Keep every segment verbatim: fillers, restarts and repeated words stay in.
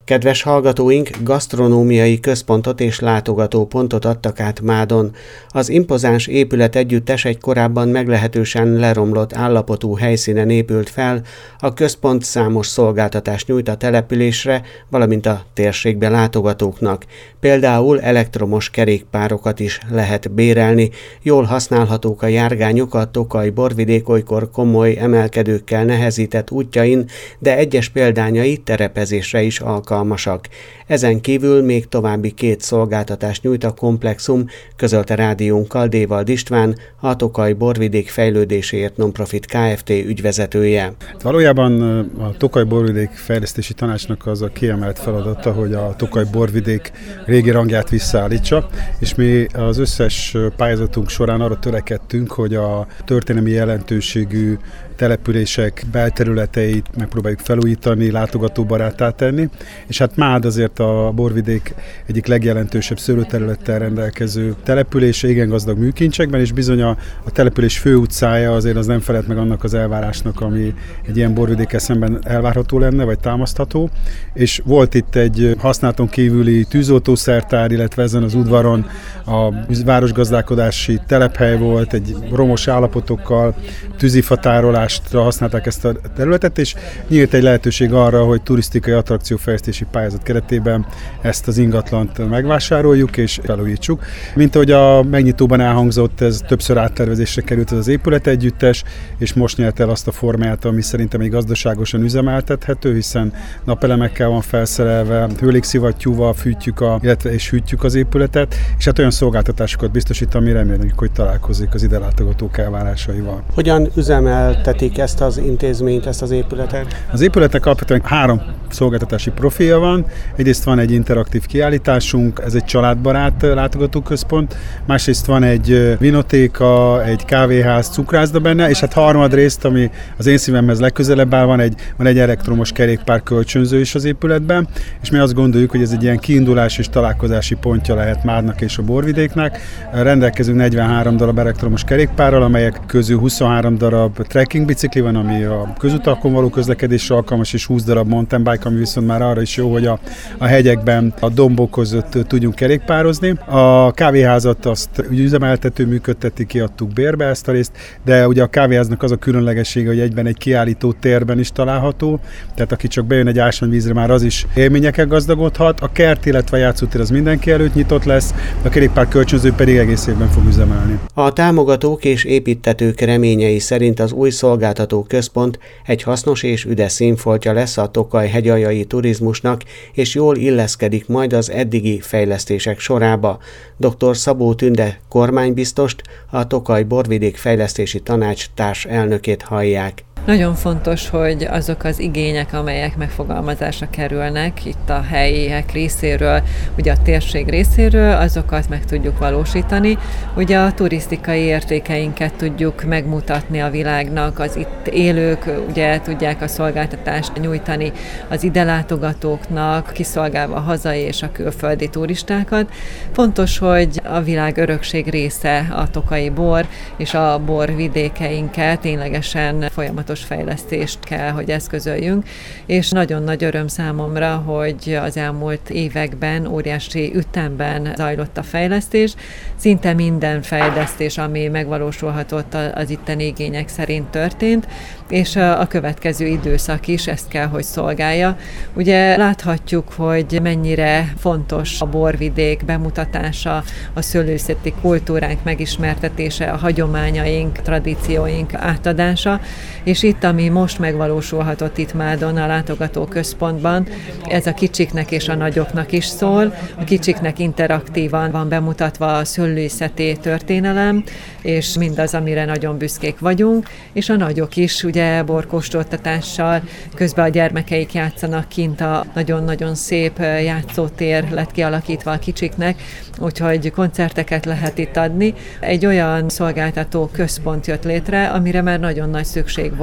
Kedves hallgatóink, gasztronómiai központot és látogatópontot adtak át Mádon. Az impozáns épület együttes egy korábban meglehetősen leromlott állapotú helyszínen épült fel, a központ számos szolgáltatást nyújt a településre, valamint a térségbe látogatóknak. Például elektromos kerékpárokat is lehet bérelni, jól használhatók a járgányok a Tokaj-borvidék olykor komoly emelkedőkkel nehezített útjain, de egyes példányai terepezésre is alkalmasak. Ezen kívül még további két szolgáltatást nyújt a komplexum, közölte rádiónkkal Dévald István, a Tokaj-borvidék fejlődéséért non-profit Kft. Ügyvezetője. Valójában a Tokaj-borvidék fejlesztési tanácsnak az a kiemelt feladata, hogy a Tokaj-borvidék régi rangját visszaállítsa, és mi az összes pályázatunk során arra törekedtünk, hogy a történelmi jelentőségű települések belterületeit megpróbáljuk felújítani, látogatóbarátá tenni, és hát Mád azért a borvidék egyik legjelentősebb szőlőterülettel rendelkező települése, igen gazdag műkincsekben, és bizony a, a település főutcája azért az nem felelt meg annak az elvárásnak, ami egy ilyen borvidékkel szemben elvárható lenne, vagy támasztható, és volt itt egy használaton kívüli tűzoltószertár, illetve ezen az udvaron a városgazdálkodási telephely volt, egy romos állapotokkal, tűzifatárolás használták ezt a területet, és nyílt egy lehetőség arra, hogy turisztikai attrakciófejlesztési pályázat keretében ezt az ingatlant megvásároljuk és felújítsuk. Mint ahogy a megnyitóban elhangzott, ez többször áttervezésre került ez az épület együttes, és most nyert el azt a formáját, ami szerintem még gazdaságosan üzemeltethető, hiszen napelemekkel van felszerelve, hőlégszivattyúval fűtjük, a, illetve és hűtjük az épületet, és hát olyan szolgáltatásokat biztosít, ami reméljük, hogy találkozik az ide látogatók elvárásaival. Hogyan üzemeltetik ezt az intézményt, ezt az épületet? Az épületnek alapvetően három szolgáltatási profilja van. Egyrészt van egy interaktív kiállításunk, ez egy családbarát látogatóközpont, másrészt van egy vinotéka, egy kávéház, cukrászda benne, és hát harmadrészt, ami az én szívemhez legközelebb áll, van egy, van egy elektromos kerékpár kölcsönző is az épületben, és mi azt gondoljuk, hogy ez egy ilyen kiindulás és találkozási pontja lehet Mádnak és a borvidéknek. Rendelkezünk negyvenhárom darab elektromos kerékpárral, amelyek közül huszonhárom darab trekking bicikli van, ami a közutakon való közlekedésre alkalmas, és húsz darab mountain bike, ami viszont már arra is jó, hogy a, a hegyekben, a dombok között tudjunk kerékpározni. A kávéházat azt üzemeltető működteti, kiadtuk bérbe ezt a részt, de ugye a kávéháznak az a különlegessége, hogy egyben egy kiállító térben is található, tehát aki csak bejön egy ásványvízre, már az is élményekkel gazdagodhat. A kert, illetve a játszótér az mindenki előtt nyitott lesz, a kerékpár kölcsönző pedig egész évben fog üzemelni. A támogatók és építtetők reményei szerint az új szolgáltató központ egy hasznos és üde színfoltja lesz a Tokaj hegyaljai turizmusnak, és jól illeszkedik majd az eddigi fejlesztések sorába. doktor Szabó Tünde kormánybiztost, a Tokaj-borvidék fejlesztési tanács társelnökét hallják. Nagyon fontos, hogy azok az igények, amelyek megfogalmazásra kerülnek itt a helyiek részéről, ugye a térség részéről, azokat meg tudjuk valósítani. Ugye a turisztikai értékeinket tudjuk megmutatni a világnak, az itt élők ugye tudják a szolgáltatást nyújtani az ide látogatóknak, kiszolgálva a hazai és a külföldi turistákat. Fontos, hogy a világ örökség része a tokaji bor, és a borvidékeinket ténylegesen folyamatos fejlesztést kell, hogy eszközöljünk, és nagyon nagy öröm számomra, hogy az elmúlt években óriási ütemben zajlott a fejlesztés. Szinte minden fejlesztés, ami megvalósulhatott az itteni igények szerint történt, és a következő időszak is ezt kell, hogy szolgálja. Ugye láthatjuk, hogy mennyire fontos a borvidék bemutatása, a szőlőszeti kultúránk megismertetése, a hagyományaink, tradícióink átadása, és itt, ami most megvalósulhatott itt Mádon, a látogatóközpontban, ez a kicsiknek és a nagyoknak is szól. A kicsiknek interaktívan van bemutatva a szőlőszeti történelem, és mindaz, amire nagyon büszkék vagyunk, és a nagyok is ugye borkóstoltatással, közben a gyermekeik játszanak kint, a nagyon-nagyon szép játszótér lett kialakítva a kicsiknek, úgyhogy koncerteket lehet itt adni. Egy olyan szolgáltató központ jött létre, amire már nagyon nagy szükség volt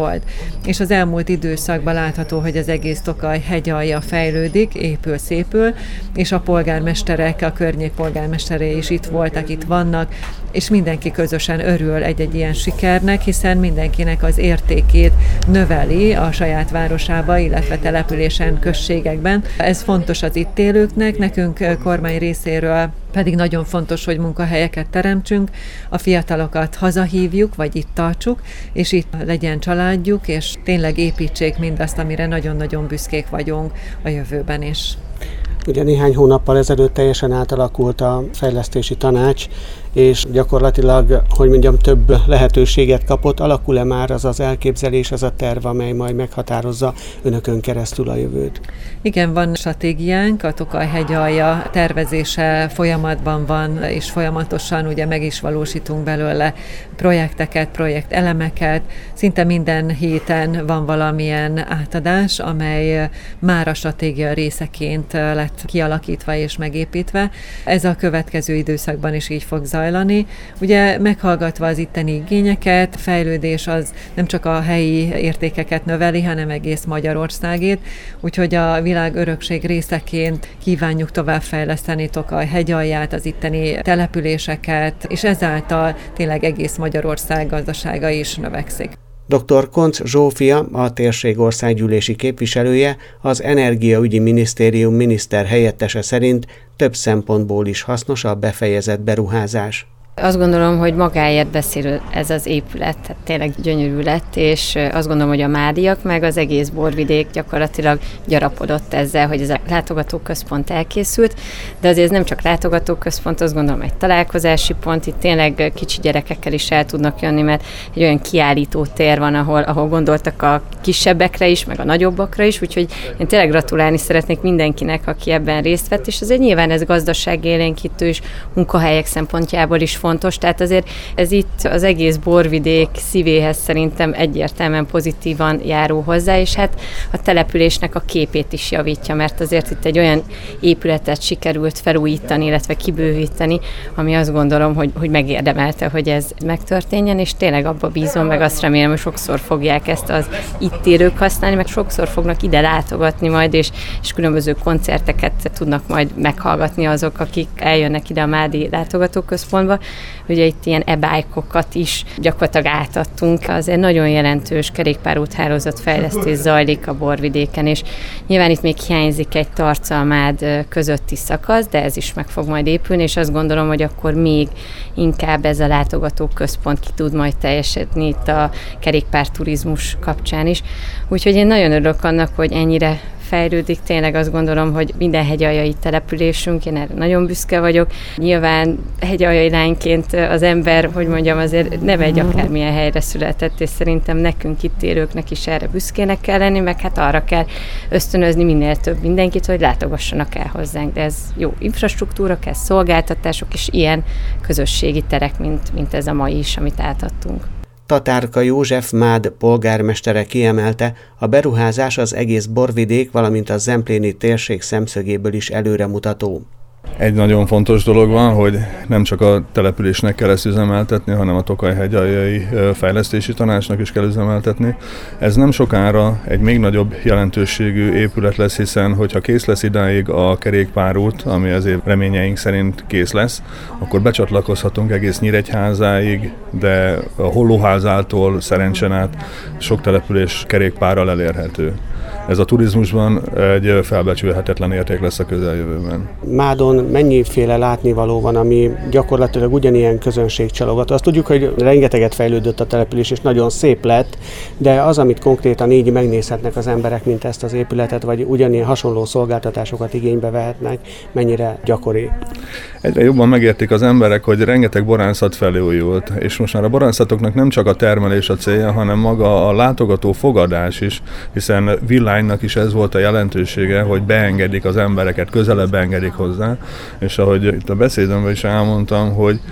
volt. És az elmúlt időszakban látható, hogy az egész Tokaj hegyalja fejlődik, épül, szépül, és a polgármesterek, a környék polgármesterei is itt voltak, itt vannak, és mindenki közösen örül egy-egy ilyen sikernek, hiszen mindenkinek az értékét növeli a saját városába, illetve településen, községekben. Ez fontos az itt élőknek, nekünk kormány részéről pedig nagyon fontos, hogy munkahelyeket teremtsünk, a fiatalokat hazahívjuk, vagy itt tartsuk, és itt legyen családjuk, és tényleg építsék mindazt, amire nagyon-nagyon büszkék vagyunk a jövőben is. Ugye néhány hónappal ezelőtt teljesen átalakult a fejlesztési tanács, és gyakorlatilag, hogy mondjam, több lehetőséget kapott. Alakul-e már az az elképzelés, az a terv, amely majd meghatározza önökön keresztül a jövőt? Igen, van stratégiánk, a Tokaj hegyalja tervezése folyamatban van, és folyamatosan ugye meg is valósítunk belőle projekteket, projektelemeket. Szinte minden héten van valamilyen átadás, amely már a stratégia részeként lett kialakítva és megépítve. Ez a következő időszakban is így fog zajlani. Ugye meghallgatva az itteni igényeket, fejlődés az nem csak a helyi értékeket növeli, hanem egész Magyarországét, úgyhogy a világ örökség részeként kívánjuk továbbfejleszteni Tokaj hegyalját, az itteni településeket, és ezáltal tényleg egész Magyarország gazdasága is növekszik. doktor Koncz Zsófia, a térség országgyűlési képviselője, az Energiaügyi Minisztérium miniszter helyettese szerint több szempontból is hasznos a befejezett beruházás. Azt gondolom, hogy magáért beszél ez az épület, tehát tényleg gyönyörű lett, és azt gondolom, hogy a mádiak meg az egész borvidék gyakorlatilag gyarapodott ezzel, hogy ez a látogatóközpont elkészült, de azért ez nem csak látogatóközpont, azt gondolom egy találkozási pont, itt tényleg kicsi gyerekekkel is el tudnak jönni, mert egy olyan kiállító tér van, ahol, ahol gondoltak a kisebbekre is, meg a nagyobbakra is, úgyhogy én tényleg gratulálni szeretnék mindenkinek, aki ebben részt vett, és azért nyilván ez gazdaságélénkítő és munkahelyek szempontjából is fontos, tehát azért ez itt az egész borvidék szívéhez szerintem egyértelműen pozitívan járul hozzá, és hát a településnek a képét is javítja, mert azért itt egy olyan épületet sikerült felújítani, illetve kibővíteni, ami azt gondolom, hogy, hogy megérdemelte, hogy ez megtörténjen, és tényleg abba bízom, meg azt remélem, hogy sokszor fogják ezt az itt élők használni, meg sokszor fognak ide látogatni majd, és, és különböző koncerteket tudnak majd meghallgatni azok, akik eljönnek ide a Mádi látogatóközpontba. Ugye itt ilyen e-bike-okat is gyakorlatilag átadtunk. Azért nagyon jelentős kerékpárúthálózat fejlesztés zajlik a borvidéken, és nyilván itt még hiányzik egy Tarcalmád közötti szakasz, de ez is meg fog majd épülni, és azt gondolom, hogy akkor még inkább ez a látogatóközpont ki tud majd teljesedni itt a kerékpárturizmus kapcsán is. Úgyhogy én nagyon örülök annak, hogy ennyire fejlődik. Tényleg azt gondolom, hogy minden hegyaljai településünk, én erre nagyon büszke vagyok. Nyilván hegyaljai lányként az ember, hogy mondjam, azért nem egy akármilyen helyre született, és szerintem nekünk itt élőknek is erre büszkének kell lenni, meg hát arra kell ösztönözni minél több mindenkit, hogy látogassanak el hozzánk. De ez jó infrastruktúra, kell szolgáltatások, és ilyen közösségi terek, mint, mint ez a mai is, amit átadtunk. Tatárka József Mád polgármestere kiemelte, a beruházás az egész borvidék, valamint a zempléni térség szemszögéből is előremutató. Egy nagyon fontos dolog van, hogy nem csak a településnek kell ezt üzemeltetni, hanem a Tokaj hegyaljai fejlesztési tanácsnak is kell üzemeltetni. Ez nem sokára egy még nagyobb jelentőségű épület lesz, hiszen hogyha kész lesz idáig a kerékpárút, ami azért reményeink szerint kész lesz, akkor becsatlakozhatunk egész Nyíregyházáig, de a Hollóházától Szerencsen át sok település kerékpárral elérhető. Ez a turizmusban egy felbecsülhetetlen érték lesz a közeljövőben. Mádon mennyiféle látnivaló van, ami gyakorlatilag ugyanilyen közönségcsalogató. Azt tudjuk, hogy rengeteget fejlődött a település, és nagyon szép lett, de az, amit konkrétan így megnézhetnek az emberek, mint ezt az épületet, vagy ugyanilyen hasonló szolgáltatásokat igénybe vehetnek, mennyire gyakori. Egyre jobban megértik az emberek, hogy rengeteg borászat felújult, és most már a borászatoknak nem csak a termelés a célja, hanem maga a látogató fogadás is, hiszen Villánynak is ez volt a jelentősége, hogy beengedik az embereket, közelebb engedik hozzá, és ahogy itt a beszédemben is elmondtam, hogy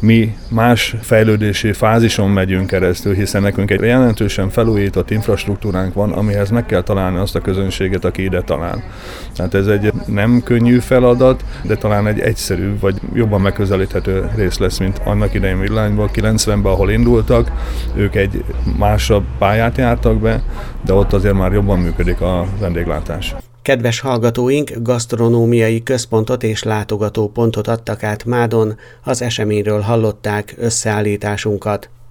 mi más fejlődési fázison megyünk keresztül, hiszen nekünk egy jelentősen felújított infrastruktúránk van, amihez meg kell találni azt a közönséget, aki ide talál. Tehát ez egy nem könnyű feladat, de talán egy egyszerű, vagy jobban megközelíthető rész lesz, mint annak idején Villányból, kilencvenben, ahol indultak, ők egy másabb pályát jártak be, de ott azért már jobban működik a vendéglátás. Kedves hallgatóink, gasztronómiai központot és látogatópontot adtak át Mádon, az eseményről hallották összeállításunkat.